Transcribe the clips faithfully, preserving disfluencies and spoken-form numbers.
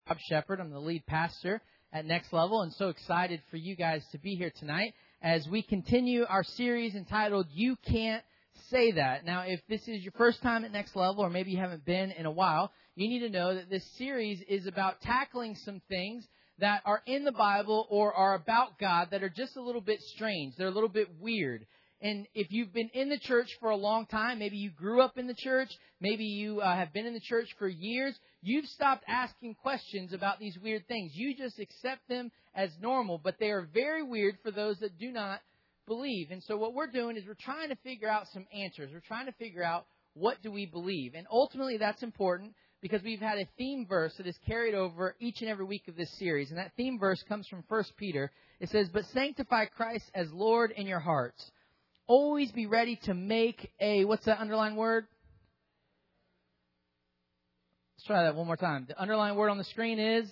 Rob Shepard. I'm the lead pastor at Next Level, and so excited for you guys to be here tonight as we continue our series entitled You Can't Say That. Now, if this is your first time at Next Level, or maybe you haven't been in a while, you need to know that this series is about tackling some things that are in the Bible or are about God that are just a little bit strange. They're a little bit weird. And if you've been in the church for a long time, maybe you grew up in the church, maybe you uh, have been in the church for years, you've stopped asking questions about these weird things. You just accept them as normal, but they are very weird for those that do not believe. And so what we're doing is we're trying to figure out some answers. We're trying to figure out what do we believe. And ultimately that's important because we've had a theme verse that is carried over each and every week of this series. And that theme verse comes from First Peter. It says, "But sanctify Christ as Lord in your hearts. Always be ready to make a," what's that underlined word? Let's try that one more time. The underlined word on the screen is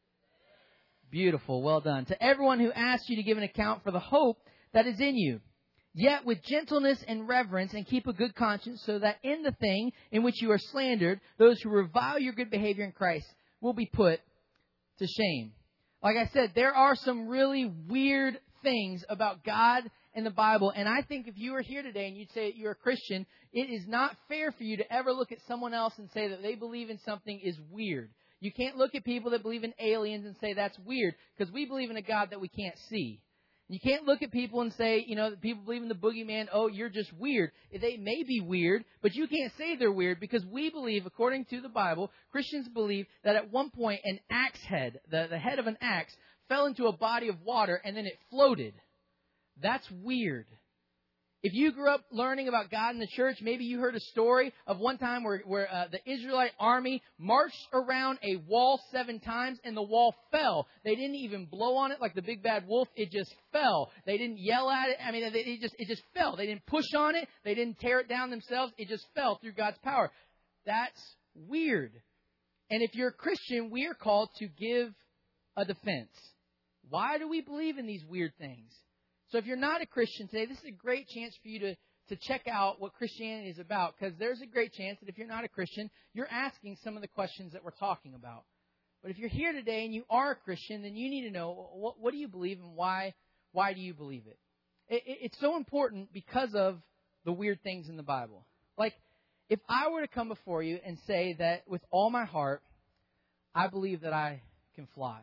beautiful. Well done. "To everyone who asks you to give an account for the hope that is in you, yet with gentleness and reverence, and keep a good conscience, so that in the thing in which you are slandered, those who revile your good behavior in Christ will be put to shame." Like I said, there are some really weird things about God in the Bible. And I think if you were here today and you'd say that you're a Christian, it is not fair for you to ever look at someone else and say that they believe in something is weird. You can't look at people that believe in aliens and say that's weird, because we believe in a God that we can't see. You can't look at people and say, you know, that people believe in the boogeyman, oh, you're just weird. They may be weird, but you can't say they're weird, because we believe, according to the Bible, Christians believe that at one point an axe head, the, the head of an axe, fell into a body of water and then it floated. That's weird. If you grew up learning about God in the church, maybe you heard a story of one time where, where uh, the Israelite army marched around a wall seven times and the wall fell. They didn't even blow on it like the big bad wolf. It just fell. They didn't yell at it. I mean, it just, it just fell. They didn't push on it. They didn't tear it down themselves. It just fell through God's power. That's weird. And if you're a Christian, we are called to give a defense. Why do we believe in these weird things? So if you're not a Christian today, this is a great chance for you to, to check out what Christianity is about, because there's a great chance that if you're not a Christian, you're asking some of the questions that we're talking about. But if you're here today and you are a Christian, then you need to know, what, what do you believe and why, why do you believe it? It, it? It's so important because of the weird things in the Bible. Like, if I were to come before you and say that with all my heart, I believe that I can fly.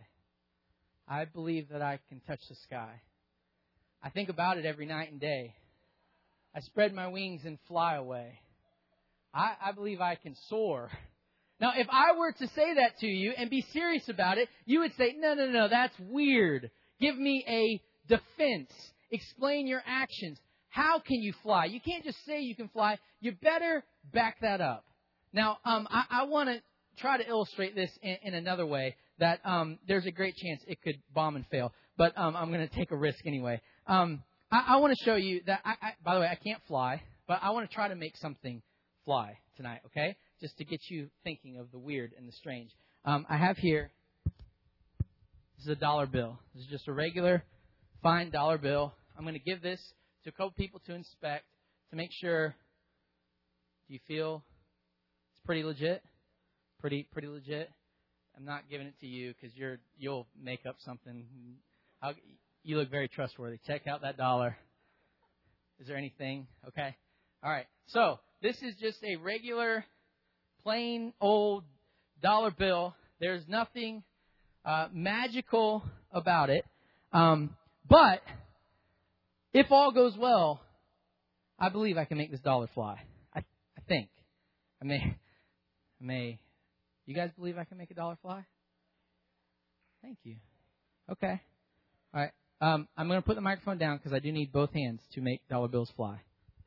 I believe that I can touch the sky. I think about it every night and day. I spread my wings and fly away. I, I believe I can soar. Now, if I were to say that to you and be serious about it, you would say, no, no, no, that's weird. Give me a defense. Explain your actions. How can you fly? You can't just say you can fly. You better back that up. Now, um, I, I want to try to illustrate this in, in another way, that um, there's a great chance it could bomb and fail. But um, I'm going to take a risk anyway. Um, I, I want to show you that, I, I, by the way, I can't fly, but I want to try to make something fly tonight, okay? Just to get you thinking of the weird and the strange. Um, I have here, this is a dollar bill. This is just a regular, fine dollar bill. I'm going to give this to a couple people to inspect to make sure. Do you feel it's pretty legit? Pretty, pretty legit? I'm not giving it to you because you're you'll make up something. I'll, you look very trustworthy. Check out that dollar. Is there anything? Okay. All right. So this is just a regular, plain old dollar bill. There's nothing uh, magical about it. Um, but if all goes well, I believe I can make this dollar fly. I, I think. I may. I may. You guys believe I can make a dollar fly? Thank you. Okay. All right. Um, I'm going to put the microphone down because I do need both hands to make dollar bills fly.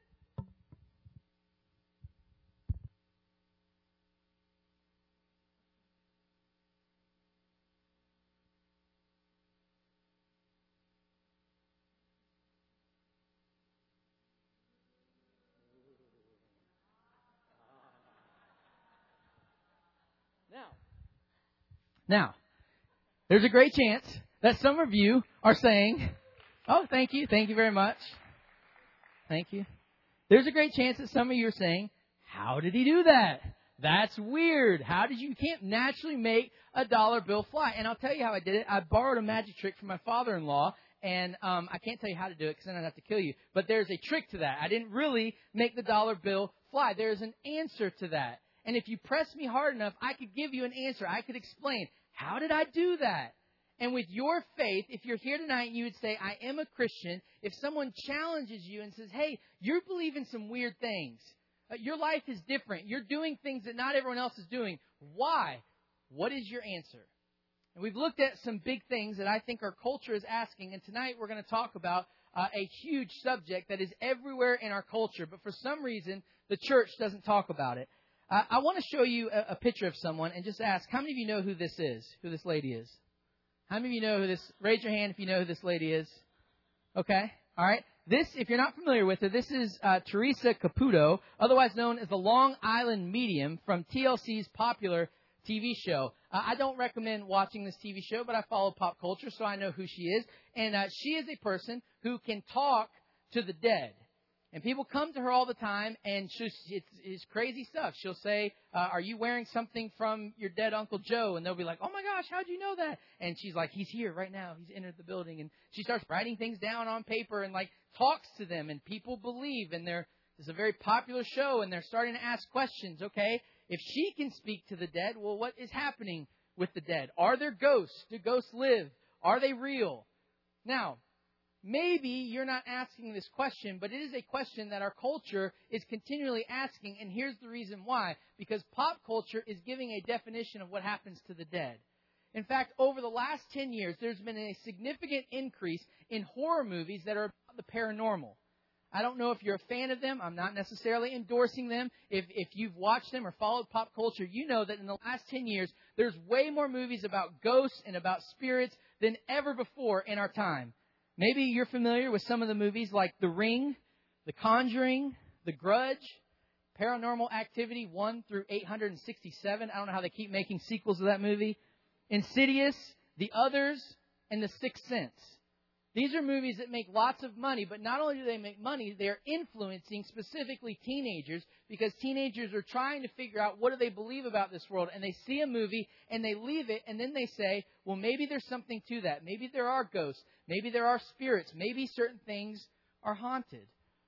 Now, now, there's a great chance that some of you are saying, oh, thank you, thank you very much. Thank you. There's a great chance that some of you are saying, how did he do that? That's weird. How did you, you can't naturally make a dollar bill fly? And I'll tell you how I did it. I borrowed a magic trick from my father-in-law, and um, I can't tell you how to do it because then I'd have to kill you. But there's a trick to that. I didn't really make the dollar bill fly. There's an answer to that. And if you press me hard enough, I could give you an answer. I could explain, how did I do that? And with your faith, if you're here tonight and you would say, I am a Christian, if someone challenges you and says, hey, you're believing some weird things. Uh, your life is different. You're doing things that not everyone else is doing. Why? What is your answer? And we've looked at some big things that I think our culture is asking. And tonight we're going to talk about uh, a huge subject that is everywhere in our culture. But for some reason, the church doesn't talk about it. Uh, I want to show you a, a picture of someone and just ask, how many of you know who this is, who this lady is? How many of you know who this, raise your hand if you know who this lady is. Okay, all right. This, if you're not familiar with her, this is uh, Teresa Caputo, otherwise known as the Long Island Medium from T L C's popular T V show. Uh, I don't recommend watching this T V show, but I follow pop culture, so I know who she is. And uh, she is a person who can talk to the dead. And people come to her all the time, and she's, it's, it's crazy stuff. She'll say, uh, are you wearing something from your dead Uncle Joe? And they'll be like, oh my gosh, how'd you know that? And she's like, he's here right now. He's entered the building. And she starts writing things down on paper and like talks to them, and people believe. And they're, it's a very popular show, and they're starting to ask questions. Okay, if she can speak to the dead, well, what is happening with the dead? Are there ghosts? Do ghosts live? Are they real? Now, maybe you're not asking this question, but it is a question that our culture is continually asking, and here's the reason why. Because pop culture is giving a definition of what happens to the dead. In fact, over the last ten years, there's been a significant increase in horror movies that are about the paranormal. I don't know if you're a fan of them. I'm not necessarily endorsing them. If if you've watched them or followed pop culture, you know that in the last ten years, there's way more movies about ghosts and about spirits than ever before in our time. Maybe you're familiar with some of the movies like The Ring, The Conjuring, The Grudge, Paranormal Activity one through eight hundred sixty-seven. I don't know how they keep making sequels of that movie. Insidious, The Others, and The Sixth Sense. These are movies that make lots of money, but not only do they make money, they're influencing specifically teenagers because teenagers are trying to figure out what do they believe about this world. And they see a movie and they leave it and then they say, well, maybe there's something to that. Maybe there are ghosts. Maybe there are spirits. Maybe certain things are haunted.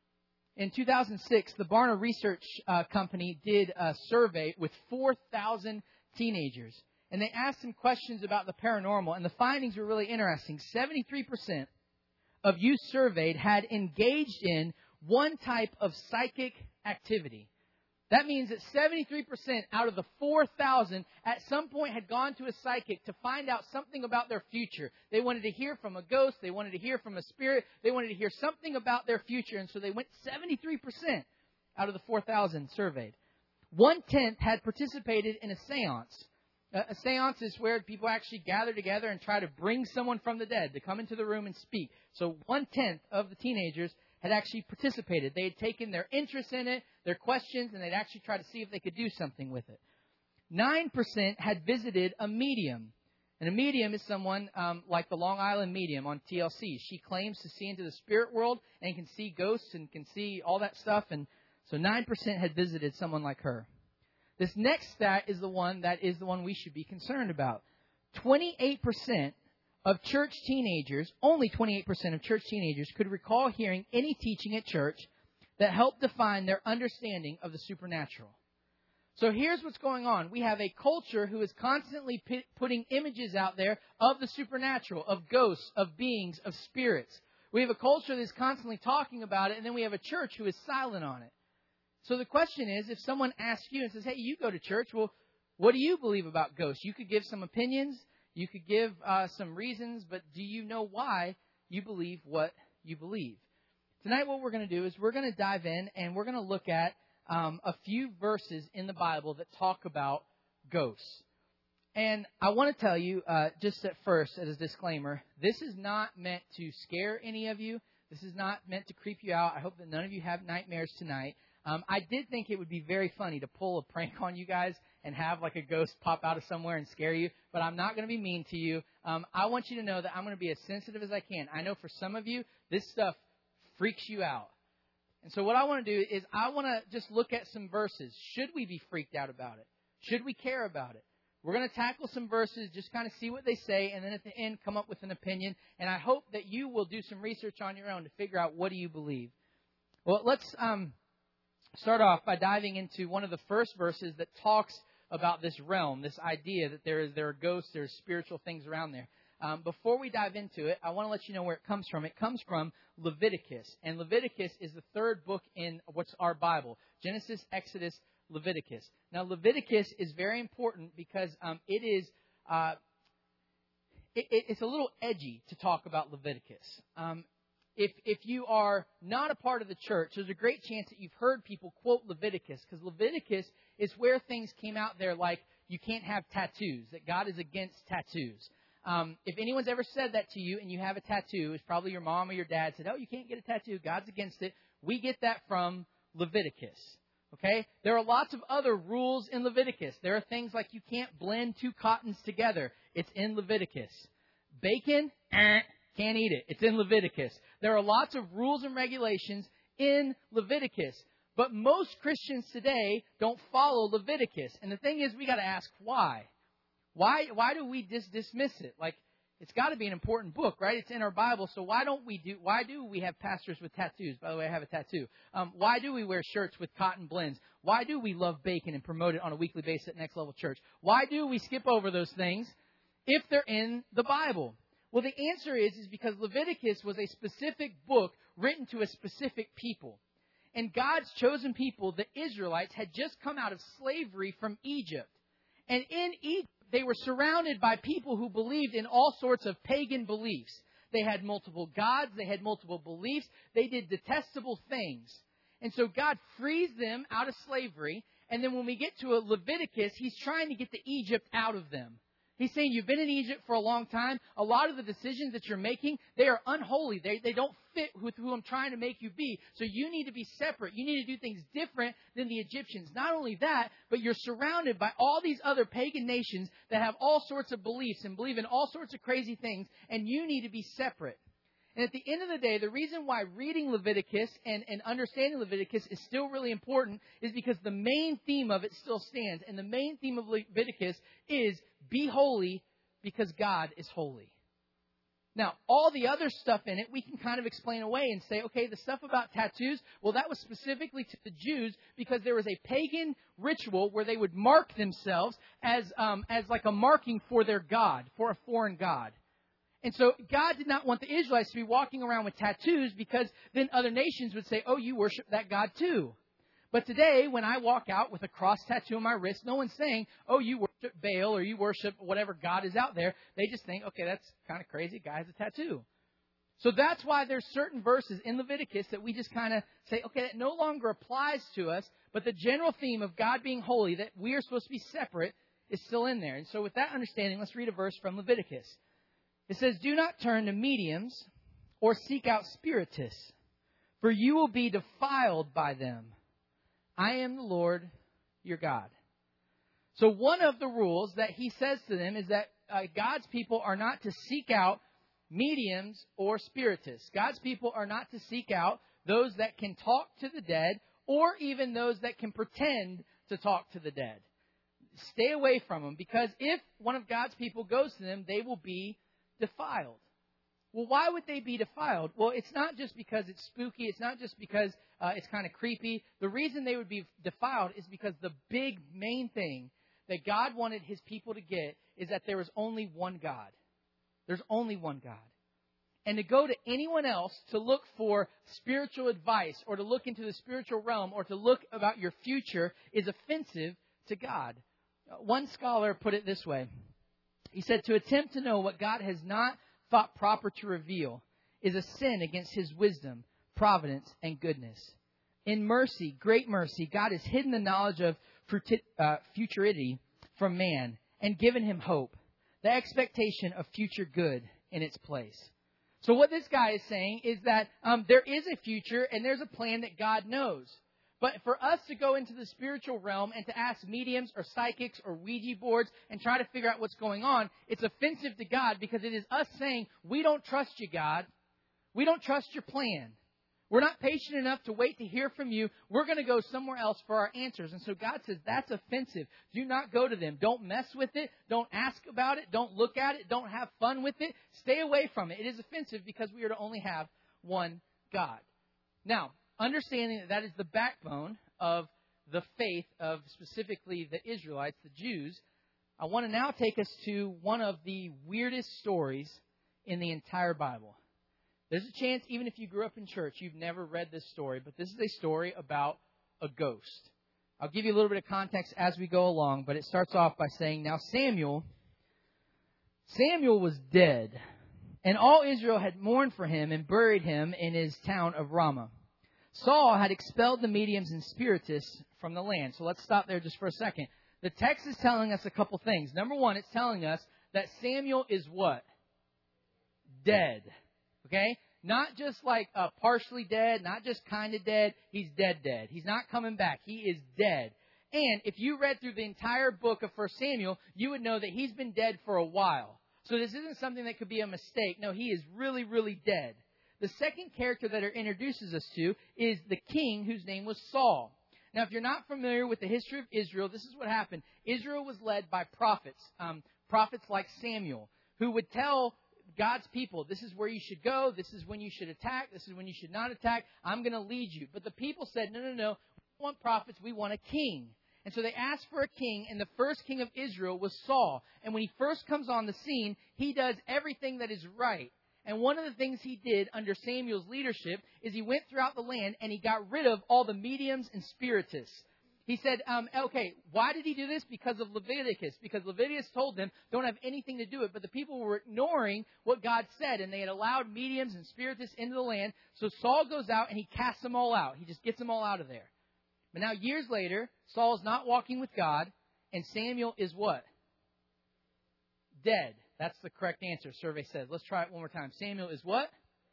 In two thousand six, the Barna Research uh, Company did a survey with four thousand teenagers. And they asked them questions about the paranormal, and the findings were really interesting. seventy-three percent of youth surveyed had engaged in one type of psychic activity. That means that seventy-three percent out of the four thousand at some point had gone to a psychic to find out something about their future. They wanted to hear from a ghost. They wanted to hear from a spirit. They wanted to hear something about their future. And so they went seventy-three percent out of the four thousand surveyed. One-tenth had participated in a seance. A seance is where people actually gather together and try to bring someone from the dead to come into the room and speak. So one-tenth of the teenagers had actually participated. They had taken their interest in it, their questions, and they'd actually try to see if they could do something with it. nine percent had visited a medium. And a medium is someone um, like the Long Island Medium on T L C. She claims to see into the spirit world and can see ghosts and can see all that stuff. And so nine percent had visited someone like her. This next stat is the one that is the one we should be concerned about. twenty-eight percent of church teenagers, only twenty-eight percent of church teenagers could recall hearing any teaching at church that helped define their understanding of the supernatural. So here's what's going on. We have a culture who is constantly p- putting images out there of the supernatural, of ghosts, of beings, of spirits. We have a culture that is constantly talking about it, and then we have a church who is silent on it. So the question is, if someone asks you and says, hey, you go to church, well, what do you believe about ghosts? You could give some opinions, you could give uh, some reasons, but do you know why you believe what you believe? Tonight what we're going to do is we're going to dive in and we're going to look at um, a few verses in the Bible that talk about ghosts. And I want to tell you, uh, just at first, as a disclaimer, this is not meant to scare any of you. This is not meant to creep you out. I hope that none of you have nightmares tonight. Um, I did think it would be very funny to pull a prank on you guys and have like a ghost pop out of somewhere and scare you, but I'm not going to be mean to you. Um, I want you to know that I'm going to be as sensitive as I can. I know for some of you, this stuff freaks you out. And so what I want to do is I want to just look at some verses. Should we be freaked out about it? Should we care about it? We're going to tackle some verses, just kind of see what they say, and then at the end come up with an opinion. And I hope that you will do some research on your own to figure out what do you believe. Well, let's um, start off by diving into one of the first verses that talks about this realm, this idea that there is there are ghosts, there's spiritual things around there. Um, before we dive into it, I want to let you know where it comes from. It comes from Leviticus. And Leviticus is the third book in what's our Bible. Genesis, Exodus, Leviticus. Now, Leviticus is very important because um, it is uh, it, it's a little edgy to talk about Leviticus. Um, if if you are not a part of the church, there's a great chance that you've heard people quote Leviticus, because Leviticus is where things came out there like you can't have tattoos, that God is against tattoos. Um, if anyone's ever said that to you and you have a tattoo, it's probably your mom or your dad said, oh, you can't get a tattoo, God's against it. We get that from Leviticus. Okay? There are lots of other rules in Leviticus. There are things like you can't blend two cottons together. It's in Leviticus. Bacon, eh, can't eat it. It's in Leviticus. There are lots of rules and regulations in Leviticus. But most Christians today don't follow Leviticus. And the thing is, we got to ask why. Why why do we dis- dismiss it? Like, it's got to be an important book, right? It's in our Bible, so why don't we do? Why do we have pastors with tattoos? By the way, I have a tattoo. Um, why do we wear shirts with cotton blends? Why do we love bacon and promote it on a weekly basis at Next Level Church? Why do we skip over those things if they're in the Bible? Well, the answer is is because Leviticus was a specific book written to a specific people. And God's chosen people, the Israelites, had just come out of slavery from Egypt. And in Egypt, they were surrounded by people who believed in all sorts of pagan beliefs. They had multiple gods. They had multiple beliefs. They did detestable things. And so God frees them out of slavery. And then when we get to a Leviticus, He's trying to get the Egypt out of them. He's saying, you've been in Egypt for a long time. A lot of the decisions that you're making, they are unholy. They, they don't fit with who I'm trying to make you be. So you need to be separate. You need to do things different than the Egyptians. Not only that, but you're surrounded by all these other pagan nations that have all sorts of beliefs and believe in all sorts of crazy things, and you need to be separate. And at the end of the day, the reason why reading Leviticus and, and understanding Leviticus is still really important is because the main theme of it still stands. And the main theme of Leviticus is be holy because God is holy. Now, all the other stuff in it, we can kind of explain away and say, okay, the stuff about tattoos, well, that was specifically to the Jews because there was a pagan ritual where they would mark themselves as um, as like a marking for their God, for a foreign god. And so God did not want the Israelites to be walking around with tattoos because then other nations would say, oh, you worship that God too. But today, when I walk out with a cross tattoo on my wrist, no one's saying, oh, you worship Baal or you worship whatever God is out there. They just think, okay, that's kind of crazy. Guy has a tattoo. So that's why there's certain verses in Leviticus that we just kind of say, okay, that no longer applies to us, but the general theme of God being holy, that we are supposed to be separate, is still in there. And so with that understanding, let's read a verse from Leviticus. It says, do not turn to mediums or seek out spiritists, for you will be defiled by them. I am the Lord your God. So one of the rules that he says to them is that uh, God's people are not to seek out mediums or spiritists. God's people are not to seek out those that can talk to the dead or even those that can pretend to talk to the dead. Stay away from them, because if one of God's people goes to them, they will be defiled. Well, why would they be defiled? Well, it's not just because it's spooky. It's not just because uh, it's kind of creepy. The reason they would be defiled is because the big main thing that God wanted His people to get is that there is only one God. There's only one God. And to go to anyone else to look for spiritual advice or to look into the spiritual realm or to look about your future is offensive to God. One scholar put it this way. He said, to attempt to know what God has not thought proper to reveal is a sin against His wisdom, providence, and goodness. In mercy, great mercy, God has hidden the knowledge of futurity from man and given him hope, the expectation of future good in its place. So what this guy is saying is that um, there is a future and there's a plan that God knows. But for us to go into the spiritual realm and to ask mediums or psychics or Ouija boards and try to figure out what's going on, it's offensive to God because it is us saying, we don't trust you, God. We don't trust your plan. We're not patient enough to wait to hear from you. We're going to go somewhere else for our answers. And so God says, that's offensive. Do not go to them. Don't mess with it. Don't ask about it. Don't look at it. Don't have fun with it. Stay away from it. It is offensive because we are to only have one God. Now, understanding that that is the backbone of the faith of specifically the Israelites, the Jews, I want to now take us to one of the weirdest stories in the entire Bible. There's a chance, even if you grew up in church, you've never read this story, but this is a story about a ghost. I'll give you a little bit of context as we go along, but it starts off by saying, now Samuel, Samuel was dead, and all Israel had mourned for him and buried him in his town of Ramah. Saul had expelled the mediums and spiritists from the land. So let's stop there just for a second. The text is telling us a couple things. Number one, it's telling us that Samuel is what? Dead. Okay? Not just like uh, partially dead, not just kind of dead. He's dead dead. He's not coming back. He is dead. And if you read through the entire book of First Samuel, you would know that he's been dead for a while. So this isn't something that could be a mistake. No, he is really, really dead. The second character that it introduces us to is the king whose name was Saul. Now, if you're not familiar with the history of Israel, this is what happened. Israel was led by prophets, um, prophets like Samuel, who would tell God's people, this is where you should go, this is when you should attack, this is when you should not attack, I'm going to lead you. But the people said, no, no, no, we don't want prophets, we want a king. And so they asked for a king, and the first king of Israel was Saul. And when he first comes on the scene, he does everything that is right. And one of the things he did under Samuel's leadership is he went throughout the land and he got rid of all the mediums and spiritists. He said, um, okay, why did he do this? Because of Leviticus. Because Leviticus told them, don't have anything to do with it. But the people were ignoring what God said, and they had allowed mediums and spiritists into the land. So Saul goes out and he casts them all out. He just gets them all out of there. But now years later, Saul is not walking with God, and Samuel is what? Dead. That's the correct answer, survey says. Let's try it one more time. Samuel is what?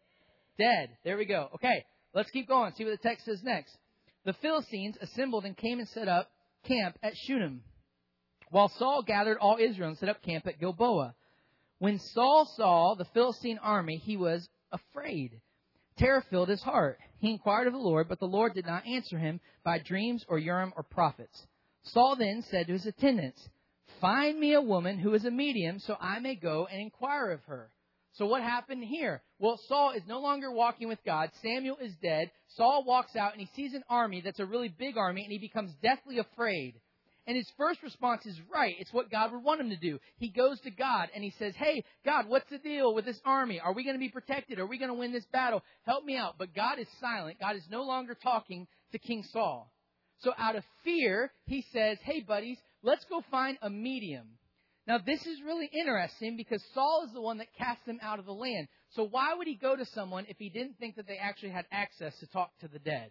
Dead. There we go. Okay, let's keep going. See what the text says next. The Philistines assembled and came and set up camp at Shunem, while Saul gathered all Israel and set up camp at Gilboa. When Saul saw the Philistine army, he was afraid. Terror filled his heart. He inquired of the Lord, but the Lord did not answer him by dreams or Urim or prophets. Saul then said to his attendants, find me a woman who is a medium so I may go and inquire of her. So what happened here? Well, Saul is no longer walking with God. Samuel is dead. Saul walks out and he sees an army that's a really big army, and he becomes deathly afraid. And his first response is right. It's what God would want him to do. He goes to God and he says, hey, God, what's the deal with this army? Are we going to be protected? Are we going to win this battle? Help me out. But God is silent. God is no longer talking to King Saul. So out of fear, he says, hey, buddies, let's go find a medium. Now, this is really interesting because Saul is the one that cast them out of the land. So why would he go to someone if he didn't think that they actually had access to talk to the dead?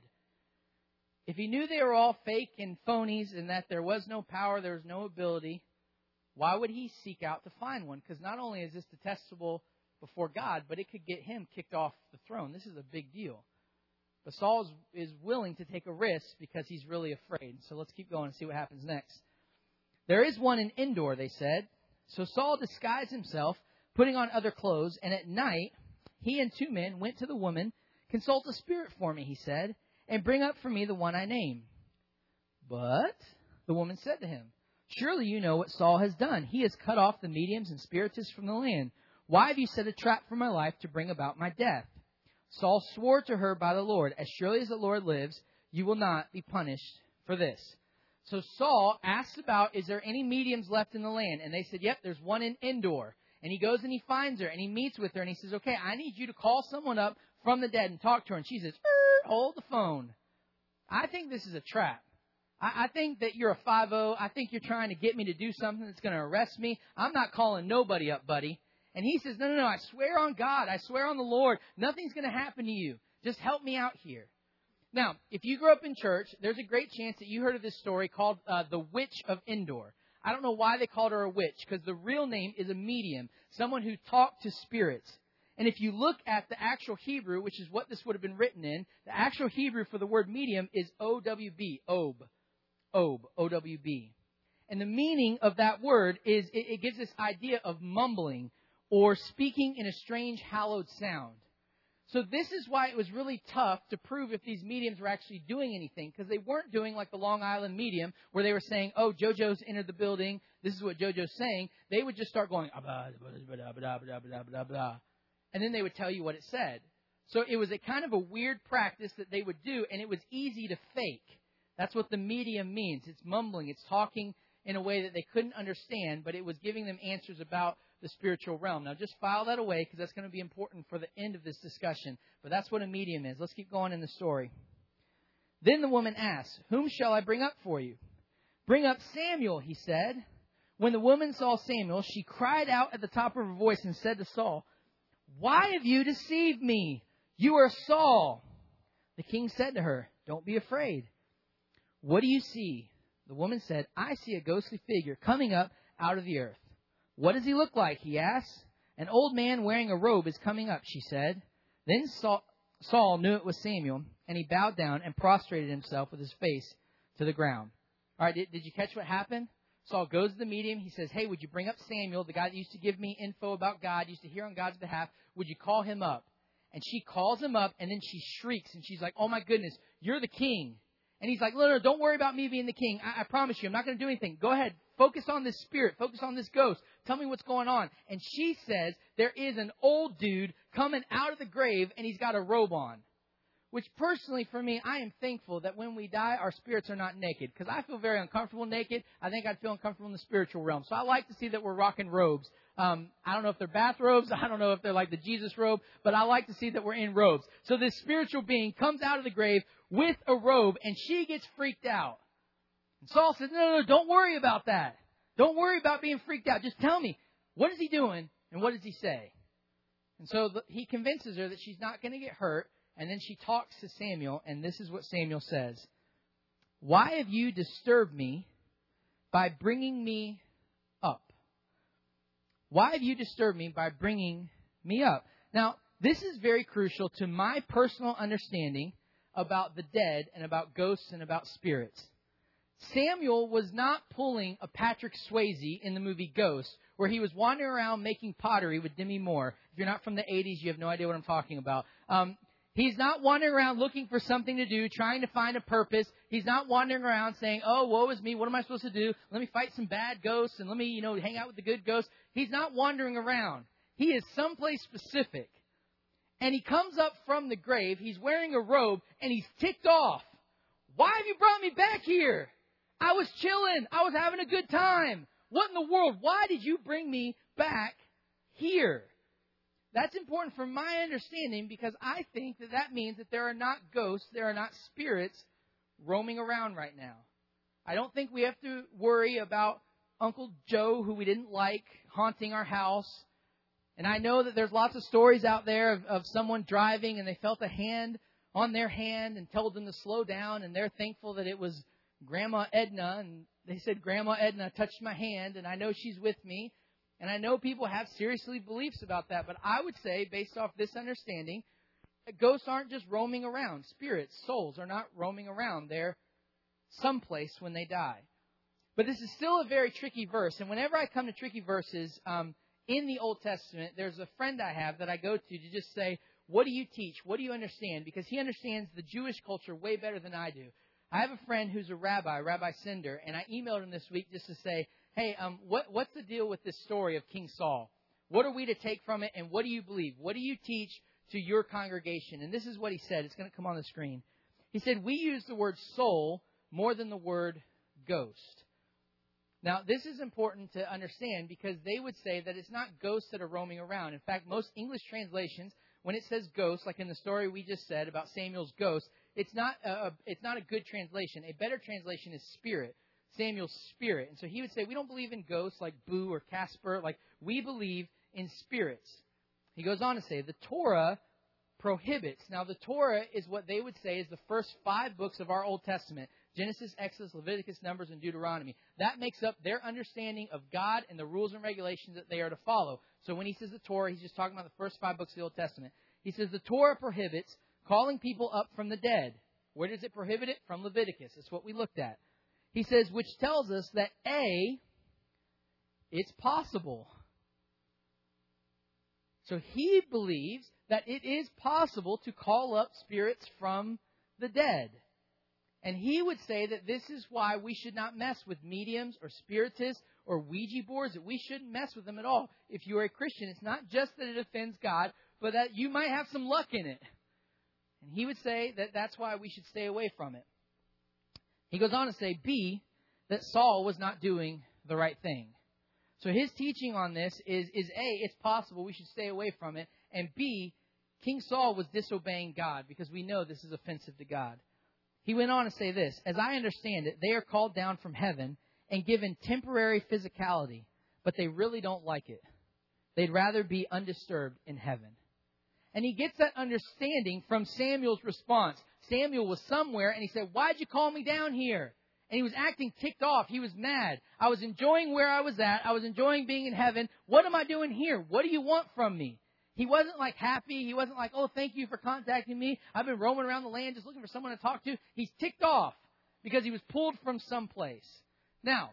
If he knew they were all fake and phonies and that there was no power, there was no ability, why would he seek out to find one? Because not only is this detestable before God, but it could get him kicked off the throne. This is a big deal. But Saul is, is willing to take a risk because he's really afraid. So let's keep going and see what happens next. There is one in Endor, they said. So Saul disguised himself, putting on other clothes, and at night he and two men went to the woman. Consult a spirit for me, he said, and bring up for me the one I name. But the woman said to him, surely you know what Saul has done. He has cut off the mediums and spiritists from the land. Why have you set a trap for my life to bring about my death? Saul swore to her by the Lord, as surely as the Lord lives, you will not be punished for this. So Saul asked about, is there any mediums left in the land? And they said, yep, there's one in Endor. And he goes and he finds her and he meets with her and he says, okay, I need you to call someone up from the dead and talk to her. And she says, hold the phone. I think this is a trap. I, I think that you're a five oh. I think you're trying to get me to do something that's going to arrest me. I'm not calling nobody up, buddy. And he says, no, no, no, I swear on God. I swear on the Lord. Nothing's going to happen to you. Just help me out here. Now, if you grew up in church, there's a great chance that you heard of this story called uh, the Witch of Endor. I don't know why they called her a witch, because the real name is a medium, someone who talked to spirits. And if you look at the actual Hebrew, which is what this would have been written in, the actual Hebrew for the word medium is O W B, Ob, Ob, O W B. And the meaning of that word is it, it gives this idea of mumbling or speaking in a strange, hallowed sound. So this is why it was really tough to prove if these mediums were actually doing anything, because they weren't doing like the Long Island medium where they were saying, oh, JoJo's entered the building. This is what JoJo's saying. They would just start going, and then they would tell you what it said. So it was a kind of a weird practice that they would do, and it was easy to fake. That's what the medium means. It's mumbling. It's talking in a way that they couldn't understand, but it was giving them answers about the spiritual realm. Now, just file that away because that's going to be important for the end of this discussion. But that's what a medium is. Let's keep going in the story. Then the woman asked, whom shall I bring up for you? Bring up Samuel, he said. When the woman saw Samuel, she cried out at the top of her voice and said to Saul, why have you deceived me? You are Saul. The king said to her, don't be afraid. What do you see? The woman said, I see a ghostly figure coming up out of the earth. What does he look like? He asked. An old man wearing a robe is coming up, she said. Then Saul, Saul knew it was Samuel, and he bowed down and prostrated himself with his face to the ground. All right, did, did you catch what happened? Saul goes to the medium. He says, hey, would you bring up Samuel, the guy that used to give me info about God, used to hear on God's behalf. Would you call him up? And she calls him up, and then she shrieks, and she's like, oh, my goodness, you're the king. And he's like, no, no, don't worry about me being the king. I, I promise you, I'm not going to do anything. Go ahead. Focus on this spirit. Focus on this ghost. Tell me what's going on. And she says there is an old dude coming out of the grave, and he's got a robe on. Which personally, for me, I am thankful that when we die, our spirits are not naked. Because I feel very uncomfortable naked. I think I'd feel uncomfortable in the spiritual realm. So I like to see that we're rocking robes. Um, I don't know if they're bathrobes. I don't know if they're like the Jesus robe. But I like to see that we're in robes. So this spiritual being comes out of the grave with a robe, and she gets freaked out. And Saul says, no, no, no, don't worry about that. Don't worry about being freaked out. Just tell me, what is he doing and what does he say? And so the, he convinces her that she's not going to get hurt. And then she talks to Samuel, and this is what Samuel says. Why have you disturbed me by bringing me up? Why have you disturbed me by bringing me up? Now, this is very crucial to my personal understanding about the dead and about ghosts and about spirits. Samuel was not pulling a Patrick Swayze in the movie Ghost, where he was wandering around making pottery with Demi Moore. If you're not from the eighties, you have no idea what I'm talking about. Um, he's not wandering around looking for something to do, trying to find a purpose. He's not wandering around saying, oh, woe is me, what am I supposed to do? Let me fight some bad ghosts and let me, you know, hang out with the good ghosts. He's not wandering around. He is someplace specific. And he comes up from the grave. He's wearing a robe and he's ticked off. Why have you brought me back here? I was chilling. I was having a good time. What in the world? Why did you bring me back here? That's important for my understanding because I think that that means that there are not ghosts, there are not spirits roaming around right now. I don't think we have to worry about Uncle Joe, who we didn't like, haunting our house. And I know that there's lots of stories out there of, of someone driving and they felt a hand on their hand and told them to slow down, and they're thankful that it was Grandma Edna, and they said, Grandma Edna touched my hand, and I know she's with me. And I know people have seriously beliefs about that, but I would say, based off this understanding, that ghosts aren't just roaming around. Spirits, souls are not roaming around. They're someplace when they die. But this is still a very tricky verse, and whenever I come to tricky verses um, in the Old Testament, there's a friend I have that I go to to just say, what do you teach? What do you understand? Because he understands the Jewish culture way better than I do. I have a friend who's a rabbi, Rabbi Cinder, and I emailed him this week just to say, hey, um, what, what's the deal with this story of King Saul? What are we to take from it, and what do you believe? What do you teach to your congregation? And this is what he said. It's going to come on the screen. He said, we use the word soul more than the word ghost. Now, this is important to understand because they would say that it's not ghosts that are roaming around. In fact, most English translations, when it says ghost, like in the story we just said about Samuel's ghost, it's not a, it's not a good translation. A better translation is spirit, Samuel's spirit. And so he would say, we don't believe in ghosts like Boo or Casper. Like, we believe in spirits. He goes on to say, the Torah prohibits. Now, the Torah is what they would say is the first five books of our Old Testament. Genesis, Exodus, Leviticus, Numbers, and Deuteronomy. That makes up their understanding of God and the rules and regulations that they are to follow. So when he says the Torah, he's just talking about the first five books of the Old Testament. He says the Torah prohibits calling people up from the dead. Where does it prohibit it? From Leviticus. That's what we looked at. He says, which tells us that A, it's possible. So he believes that it is possible to call up spirits from the dead. And he would say that this is why we should not mess with mediums or spiritists or Ouija boards, that we shouldn't mess with them at all. If you are a Christian, it's not just that it offends God, but that you might have some luck in it. And he would say that that's why we should stay away from it. He goes on to say, B, that Saul was not doing the right thing. So his teaching on this is, is A, it's possible we should stay away from it, and B, King Saul was disobeying God because we know this is offensive to God. He went on to say this, as I understand it, they are called down from heaven and given temporary physicality, but they really don't like it. They'd rather be undisturbed in heaven. And he gets that understanding from Samuel's response. Samuel was somewhere and he said, why'd you call me down here? And he was acting ticked off. He was mad. I was enjoying where I was at. I was enjoying being in heaven. What am I doing here? What do you want from me? He wasn't like happy. He wasn't like, oh, thank you for contacting me. I've been roaming around the land just looking for someone to talk to. He's ticked off because he was pulled from someplace. Now,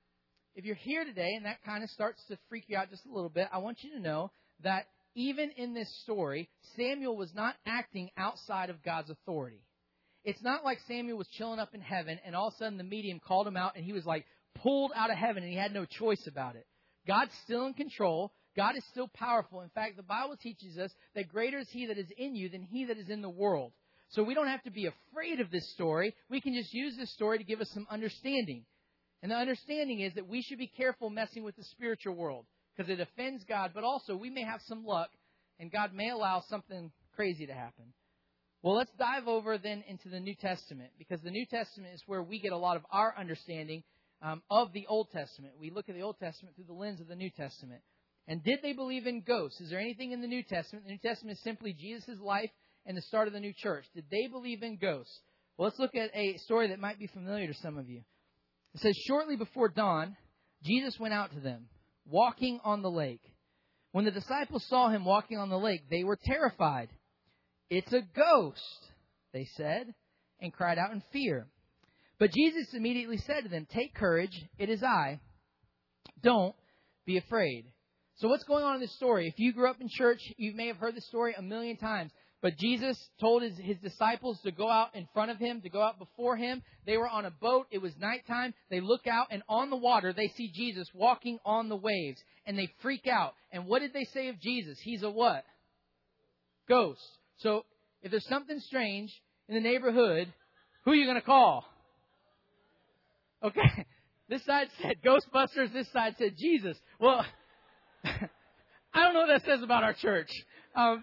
if you're here today and that kind of starts to freak you out just a little bit, I want you to know that even in this story, Samuel was not acting outside of God's authority. It's not like Samuel was chilling up in heaven and all of a sudden the medium called him out and he was like pulled out of heaven and he had no choice about it. God's still in control. God is still powerful. In fact, the Bible teaches us that greater is He that is in you than he that is in the world. So we don't have to be afraid of this story. We can just use this story to give us some understanding. And the understanding is that we should be careful messing with the spiritual world because it offends God, but also we may have some luck and God may allow something crazy to happen. Well, let's dive over then into the New Testament because the New Testament is where we get a lot of our understanding um, of the Old Testament. We look at the Old Testament through the lens of the New Testament. And did they believe in ghosts? Is there anything in the New Testament? The New Testament is simply Jesus' life and the start of the new church. Did they believe in ghosts? Well, let's look at a story that might be familiar to some of you. It says, shortly before dawn, Jesus went out to them, walking on the lake. When the disciples saw him walking on the lake, they were terrified. It's a ghost, they said, and cried out in fear. But Jesus immediately said to them, take courage, it is I. Don't be afraid. So what's going on in this story? If you grew up in church, you may have heard this story a million times. But Jesus told his, his disciples to go out in front of him, to go out before him. They were on a boat. It was nighttime. They look out, and on the water, they see Jesus walking on the waves. And they freak out. And what did they say of Jesus? He's a what? Ghost. So if there's something strange in the neighborhood, who are you going to call? Okay. This side said Ghostbusters. This side said Jesus. Well, I don't know what that says about our church. Um,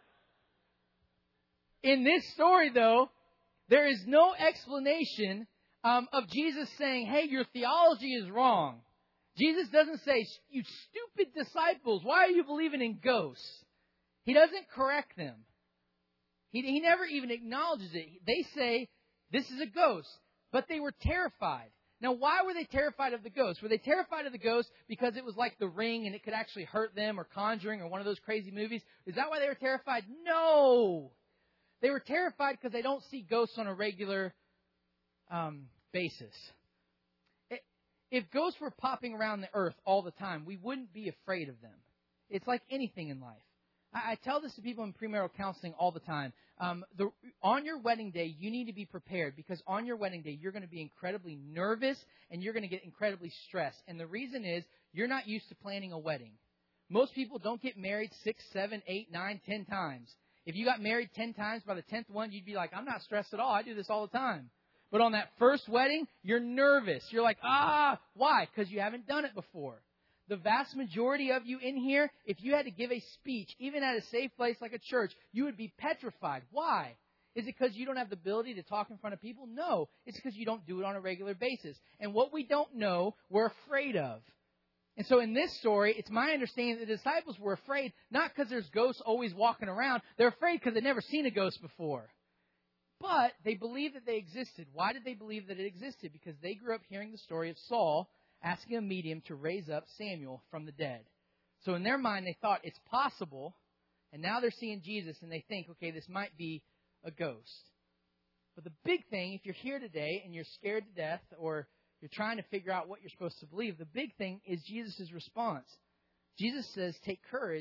in this story, though, there is no explanation um, of Jesus saying, hey, your theology is wrong. Jesus doesn't say, you stupid disciples, why are you believing in ghosts? He doesn't correct them. He, he never even acknowledges it. They say, this is a ghost. But they were terrified. Now, why were they terrified of the ghost? Were they terrified of the ghost because it was like The Ring and it could actually hurt them, or Conjuring, or one of those crazy movies? Is that why they were terrified? No! They were terrified because they don't see ghosts on a regular um, basis. It, if ghosts were popping around the earth all the time, we wouldn't be afraid of them. It's like anything in life. I, I tell this to people in premarital counseling all the time. Um, the, on your wedding day, you need to be prepared because on your wedding day, you're going to be incredibly nervous and you're going to get incredibly stressed. And the reason is you're not used to planning a wedding. Most people don't get married six, seven, eight, nine, ten times. If you got married ten times, by the tenth one, you'd be like, I'm not stressed at all. I do this all the time. But on that first wedding, you're nervous. You're like, ah, why? Because you haven't done it before. The vast majority of you in here, if you had to give a speech, even at a safe place like a church, you would be petrified. Why? Is it because you don't have the ability to talk in front of people? No. It's because you don't do it on a regular basis. And what we don't know, we're afraid of. And so in this story, it's my understanding that the disciples were afraid, not because there's ghosts always walking around. They're afraid because they'd never seen a ghost before. But they believed that they existed. Why did they believe that it existed? Because they grew up hearing the story of Saul asking a medium to raise up Samuel from the dead. So in their mind, they thought it's possible. And now they're seeing Jesus and they think, okay, this might be a ghost. But the big thing, if you're here today and you're scared to death or you're trying to figure out what you're supposed to believe, the big thing is Jesus' response. Jesus says, take courage,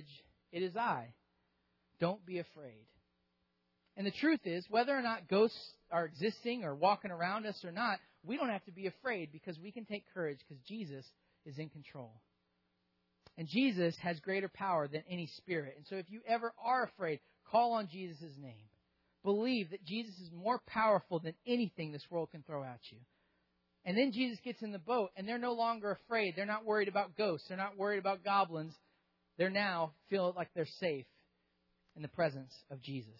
It is I. Don't be afraid. And the truth is, whether or not ghosts are existing or walking around us or not, we don't have to be afraid because we can take courage because Jesus is in control. And Jesus has greater power than any spirit. And so if you ever are afraid, call on Jesus' name. Believe that Jesus is more powerful than anything this world can throw at you. And then Jesus gets in the boat, and they're no longer afraid. They're not worried about ghosts. They're not worried about goblins. They're now feel like they're safe in the presence of Jesus.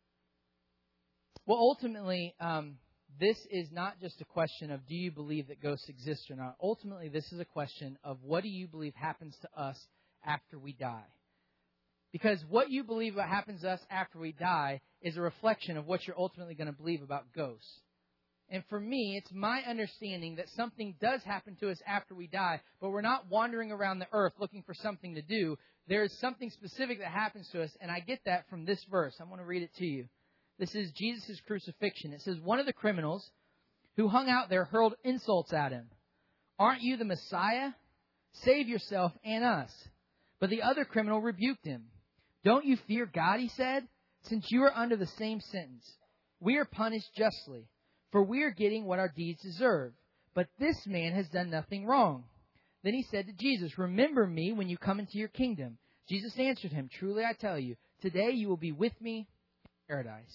Well, ultimately, um, this is not just a question of do you believe that ghosts exist or not. Ultimately, this is a question of what do you believe happens to us after we die. Because what you believe what happens to us after we die is a reflection of what you're ultimately going to believe about ghosts. And for me, it's my understanding that something does happen to us after we die, but we're not wandering around the earth looking for something to do. There is something specific that happens to us, and I get that from this verse. I want to read it to you. This is Jesus' crucifixion. It says, one of the criminals who hung out there hurled insults at him. Aren't you the Messiah? Save yourself and us. But the other criminal rebuked him. Don't you fear God, he said, since you are under the same sentence. We are punished justly, for we are getting what our deeds deserve. But this man has done nothing wrong. Then he said to Jesus, remember me when you come into your kingdom. Jesus answered him, truly I tell you, today you will be with me in paradise.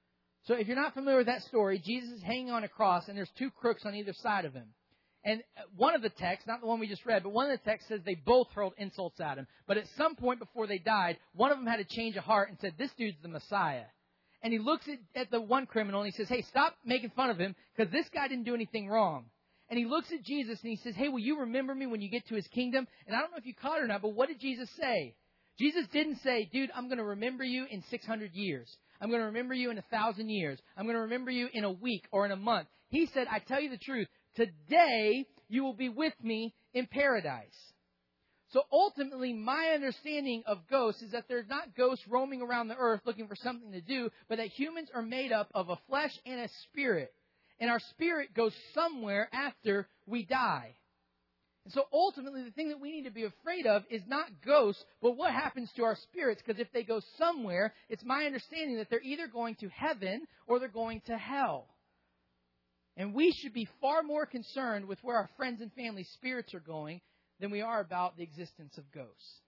So if you're not familiar with that story, Jesus is hanging on a cross, and there's two crooks on either side of him. And one of the texts, not the one we just read, but one of the texts says they both hurled insults at him. But at some point before they died, one of them had a change of heart and said, this dude's the Messiah. And he looks at, at the one criminal and he says, hey, stop making fun of him because this guy didn't do anything wrong. And he looks at Jesus and he says, hey, will you remember me when you get to his kingdom? And I don't know if you caught it or not, but what did Jesus say? Jesus didn't say, dude, I'm going to remember you in six hundred years. I'm going to remember you in a thousand years. I'm going to remember you in a week or in a month. He said, I tell you the truth. Today, you will be with me in paradise. So ultimately, my understanding of ghosts is that there's not ghosts roaming around the earth looking for something to do, but that humans are made up of a flesh and a spirit. And our spirit goes somewhere after we die. And so ultimately, the thing that we need to be afraid of is not ghosts, but what happens to our spirits. Because if they go somewhere, it's my understanding that they're either going to heaven or they're going to hell. And we should be far more concerned with where our friends and family spirits are going than we are about the existence of ghosts.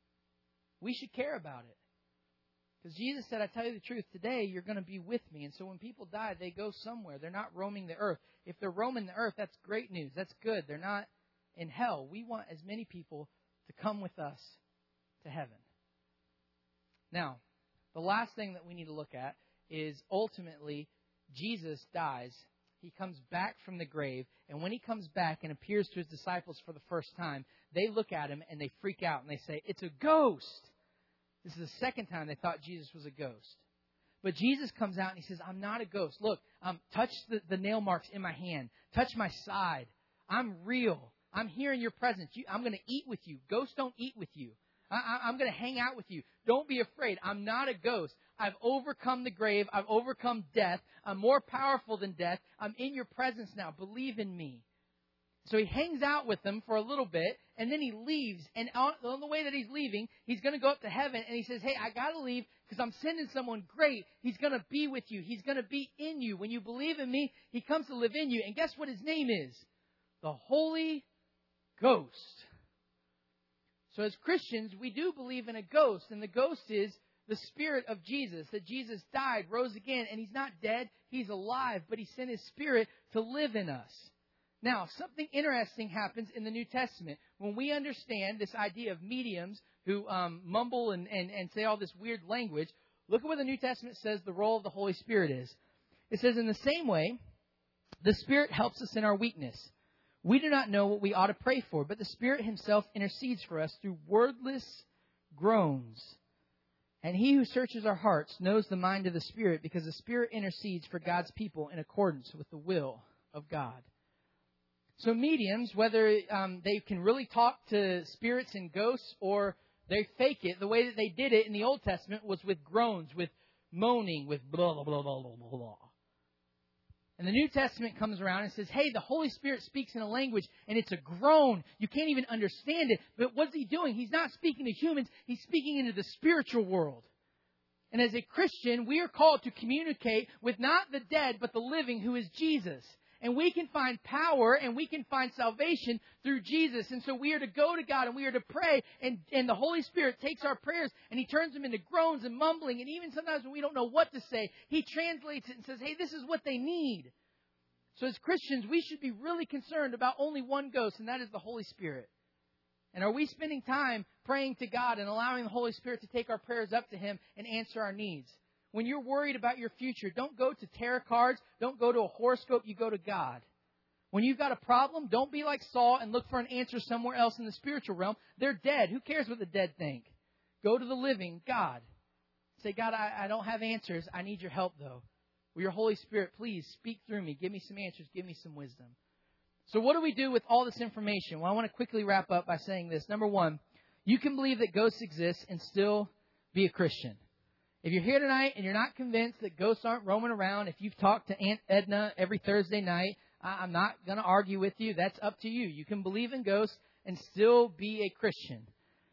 We should care about it. Because Jesus said, I tell you the truth, today you're going to be with me. And so when people die, they go somewhere. They're not roaming the earth. If they're roaming the earth, that's great news. That's good. They're not in hell. We want as many people to come with us to heaven. Now, the last thing that we need to look at is ultimately Jesus dies. He comes back from the grave, and when he comes back and appears to his disciples for the first time, they look at him and they freak out and they say, it's a ghost. This is the second time they thought Jesus was a ghost. But Jesus comes out and he says, I'm not a ghost. Look, um, touch the, the nail marks in my hand. Touch my side. I'm real. I'm here in your presence. You, I'm going to eat with you. Ghosts don't eat with you. I, I'm going to hang out with you. Don't be afraid. I'm not a ghost. I've overcome the grave. I've overcome death. I'm more powerful than death. I'm in your presence now. Believe in me. So he hangs out with them for a little bit, and then he leaves. And on, on the way that he's leaving, he's going to go up to heaven, and he says, hey, I got to leave because I'm sending someone great. He's going to be with you. He's going to be in you. When you believe in me, he comes to live in you. And guess what his name is? The Holy Ghost. So as Christians, we do believe in a ghost, and the ghost is the Spirit of Jesus, that Jesus died, rose again, and he's not dead, he's alive, but he sent his Spirit to live in us. Now, something interesting happens in the New Testament. When we understand this idea of mediums who um, mumble and, and, and say all this weird language, look at what the New Testament says the role of the Holy Spirit is. It says, in the same way, the Spirit helps us in our weakness. We do not know what we ought to pray for, but the Spirit himself intercedes for us through wordless groans. And he who searches our hearts knows the mind of the Spirit, because the Spirit intercedes for God's people in accordance with the will of God. So mediums, whether um, they can really talk to spirits and ghosts or they fake it, the way that they did it in the Old Testament was with groans, with moaning, with blah, blah, blah, blah, blah, blah. And the New Testament comes around and says, hey, the Holy Spirit speaks in a language, and it's a groan. You can't even understand it. But what's He doing? He's not speaking to humans. He's speaking into the spiritual world. And as a Christian, we are called to communicate with not the dead, but the living, who is Jesus. And we can find power and we can find salvation through Jesus. And so we are to go to God and we are to pray. And, and the Holy Spirit takes our prayers and He turns them into groans and mumbling. And even sometimes when we don't know what to say, He translates it and says, hey, this is what they need. So as Christians, we should be really concerned about only one ghost, and that is the Holy Spirit. And are we spending time praying to God and allowing the Holy Spirit to take our prayers up to Him and answer our needs? When you're worried about your future, don't go to tarot cards. Don't go to a horoscope. You go to God. When you've got a problem, don't be like Saul and look for an answer somewhere else in the spiritual realm. They're dead. Who cares what the dead think? Go to the living God. Say, God, I, I don't have answers. I need your help, though. Will your Holy Spirit please speak through me? Give me some answers. Give me some wisdom. So what do we do with all this information? Well, I want to quickly wrap up by saying this. Number one, you can believe that ghosts exist and still be a Christian. If you're here tonight and you're not convinced that ghosts aren't roaming around, if you've talked to Aunt Edna every Thursday night, I'm not going to argue with you. That's up to you. You can believe in ghosts and still be a Christian.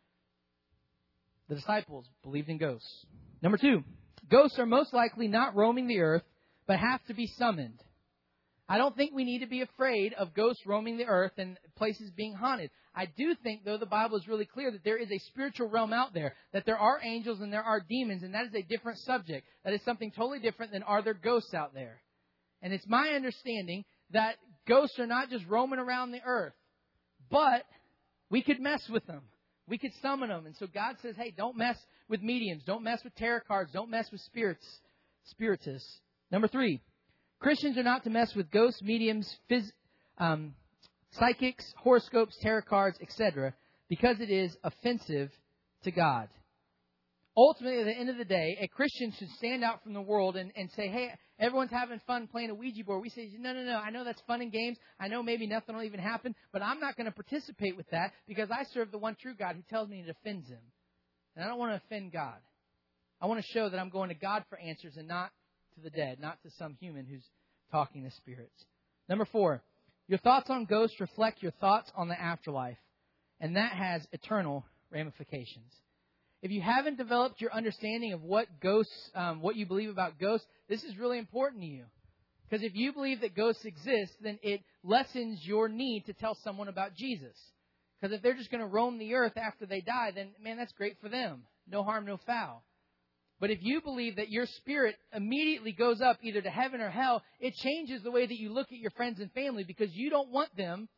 The disciples believed in ghosts. Number two, ghosts are most likely not roaming the earth, but have to be summoned. I don't think we need to be afraid of ghosts roaming the earth and places being haunted. I do think, though, the Bible is really clear that there is a spiritual realm out there, that there are angels and there are demons, and that is a different subject. That is something totally different than are there ghosts out there. And it's my understanding that ghosts are not just roaming around the earth, but we could mess with them. We could summon them. And so God says, hey, don't mess with mediums. Don't mess with tarot cards. Don't mess with spirits, spiritists. Number three, Christians are not to mess with ghosts, mediums, phys, um, psychics, horoscopes, tarot cards, et cetera, because it is offensive to God. Ultimately, at the end of the day, a Christian should stand out from the world and, and say, hey, everyone's having fun playing a Ouija board. We say, no, no, no, I know that's fun and games. I know maybe nothing will even happen, but I'm not going to participate with that because I serve the one true God who tells me it offends Him. And I don't want to offend God. I want to show that I'm going to God for answers and not to the dead, not to some human who's talking to spirits. Number four, your thoughts on ghosts reflect your thoughts on the afterlife, and that has eternal ramifications. If you haven't developed your understanding of what ghosts, um, what you believe about ghosts, this is really important to you. Because if you believe that ghosts exist, then it lessens your need to tell someone about Jesus. Because if they're just going to roam the earth after they die, then, man, that's great for them. No harm, no foul. But if you believe that your spirit immediately goes up either to heaven or hell, it changes the way that you look at your friends and family because you don't want them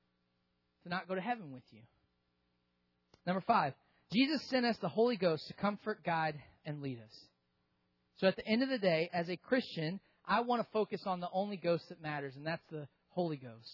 to not go to heaven with you. Number five, Jesus sent us the Holy Ghost to comfort, guide, and lead us. So at the end of the day, as a Christian, I want to focus on the only ghost that matters, and that's the Holy Ghost.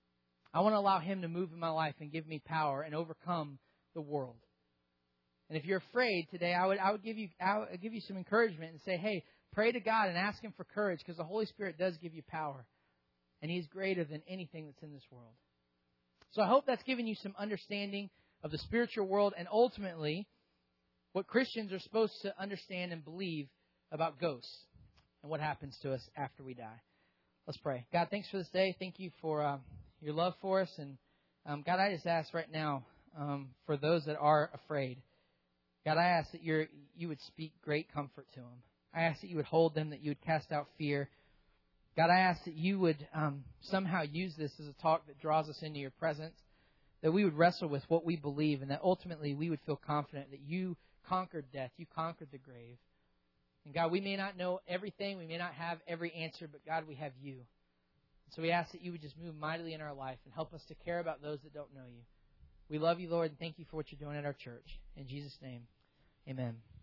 I want to allow Him to move in my life and give me power and overcome the world. And if you're afraid today, I would I would give you I would give you some encouragement and say, hey, pray to God and ask Him for courage because the Holy Spirit does give you power. And He's greater than anything that's in this world. So I hope that's given you some understanding of the spiritual world and ultimately what Christians are supposed to understand and believe about ghosts and what happens to us after we die. Let's pray. God, thanks for this day. Thank you for uh, your love for us. And um, God, I just ask right now um, for those that are afraid, God, I ask that you're, you would speak great comfort to them. I ask that you would hold them, that you would cast out fear. God, I ask that you would um, somehow use this as a talk that draws us into your presence, that we would wrestle with what we believe, and that ultimately we would feel confident that you conquered death, you conquered the grave. And God, we may not know everything, we may not have every answer, but God, we have you. So we ask that you would just move mightily in our life and help us to care about those that don't know you. We love you, Lord, and thank you for what you're doing at our church. In Jesus' name, amen.